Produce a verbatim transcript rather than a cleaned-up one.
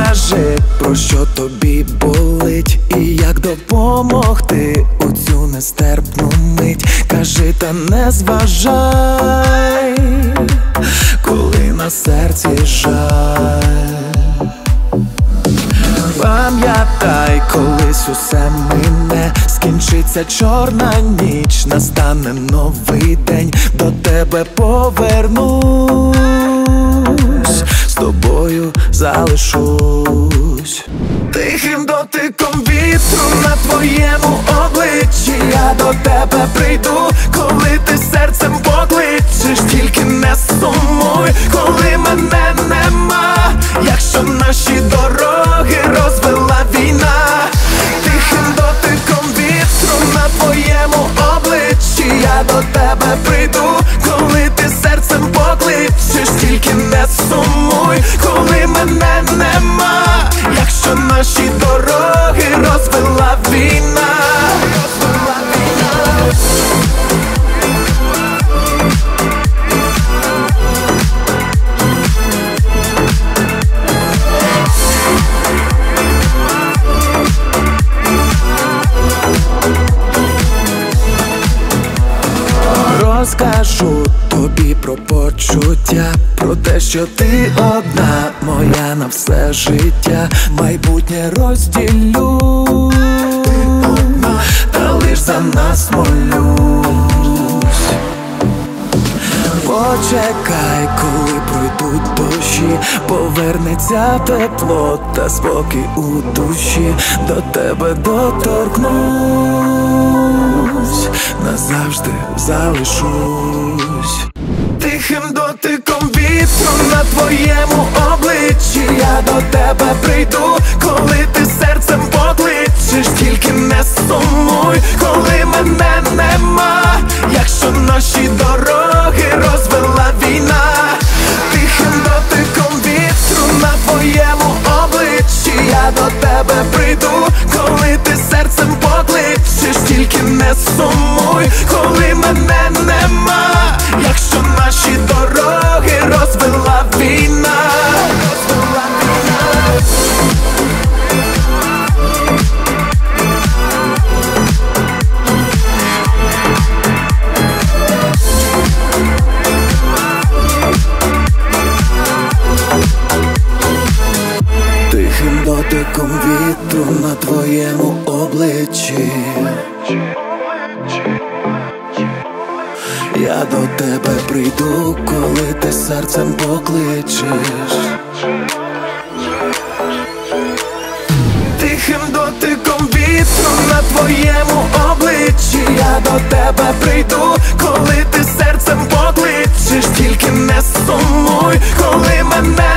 Розкажи, про що тобі болить і як допомогти у цю нестерпну мить. Кажи, та не зважай, коли на серці жаль. Пам'ятай, колись усе мине, скінчиться чорна ніч, настане новий день, до тебе повернусь, з тобою залишусь. Тихим дотиком вітру на твоєму обличчі я до тебе прийду, коли ти серцем покличеш, тільки не сумуй, коли мене нема, якщо наші дороги розвела війна. Тихим дотиком вітру на твоєму обличчі я до тебе прийду, коли ти серцем покличеш, тільки не сумуй, коли мене нема, якщо наші дороги розвела війна. Розкажу тобі про почуття, про те, що ти одна, моя на все життя. Майбутнє розділю, та лиш за нас молюсь. Почекай, коли пройдуть дощі, повернеться тепло та спокій у душі, до тебе доторкнусь, назавжди залишусь. Тихим дотиком вітру на твоєму обличчі я до тебе прийду, коли ти серцем покличеш, тільки не сумуй, коли мене нема, якщо наші дороги розвела війна. Тихим дотиком вітру на твоєму обличчі я до тебе прийду, коли ти серцем покличеш, тільки не сумуй, коли мене нема, якщо наші дороги розвела війна. Тихим дотиком вітру на твоєму обличчі я до тебе прийду, коли ти серцем покличеш. Тихим дотиком вітру на твоєму обличчі я до тебе прийду, коли ти серцем покличеш, тільки не сумуй, коли мене